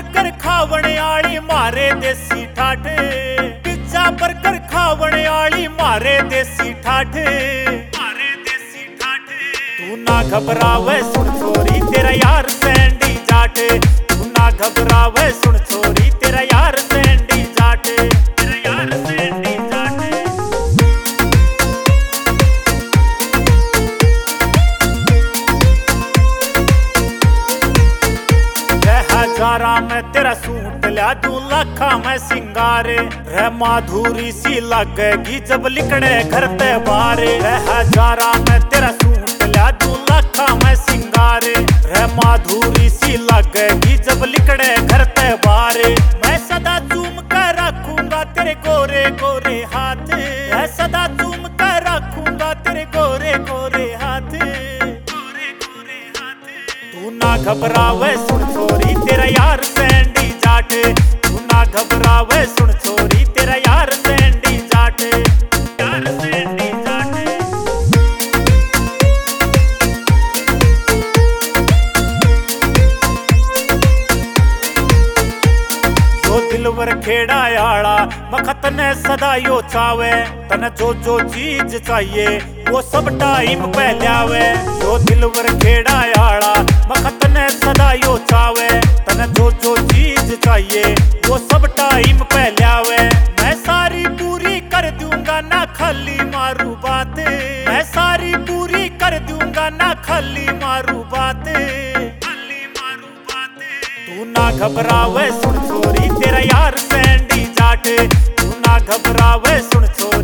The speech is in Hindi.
बर्गर खावणे आली मारे देसी ठाठ, पिज्जा बर्गर खावणे आली मारे देसी ठाठ, मारे देसी ठाठ। तू ना घबरावे सुन छोरी तेरा यार सैंडी जाट, तू ना घबरावे सुन छोरी तेरा यार सैंडी जाट, तेरा यार सैंडी जाट। हजारा में तेरा सूट लिया, 2 लाखा में सिंगारे, रह माधुरी सी लगेगी जब लिकड़े घर ते बारे। हजारा में तेरा सूट लिया, 2 लाखा में सिंगारे, रह माधुरी सी लगेगी जब लिकड़े घर ते बारे। मैं सदा चूम कर रखूंगा तेरे गोरे गोरे हाथ, मैं सदा चूम कर रखूंगा तेरे गोरे गोरे हाथ, गोरे गोरे हाथ। तू ना घबरावे सुन छोरी तेरा यार सैंडी जाट, तू ना घबरावे सुन छोरी तेरा यार सैंडी जाट, यार सैंडी जाट। यो दिलवर खेड़ा आला मखत ने सदा यो चावे, तने जो चीज चाहिए वो सब टाइम पे ल्यावे। यो दिलवर खेड़ा आला मखत ने सदा यो चावे, तने जो चीज चाहिए वो सब टाइम पे ल्यावे। मैं सारी पूरी कर दूंगा ना खाली मारू बात, मैं सारी पूरी कर दूंगा ना खाली मारू बात, खाली मारू बात। तू ना घबरावे सुन छोरी तेरा यार सैंडी जाट, तू ना घबरावे सुन छोरी।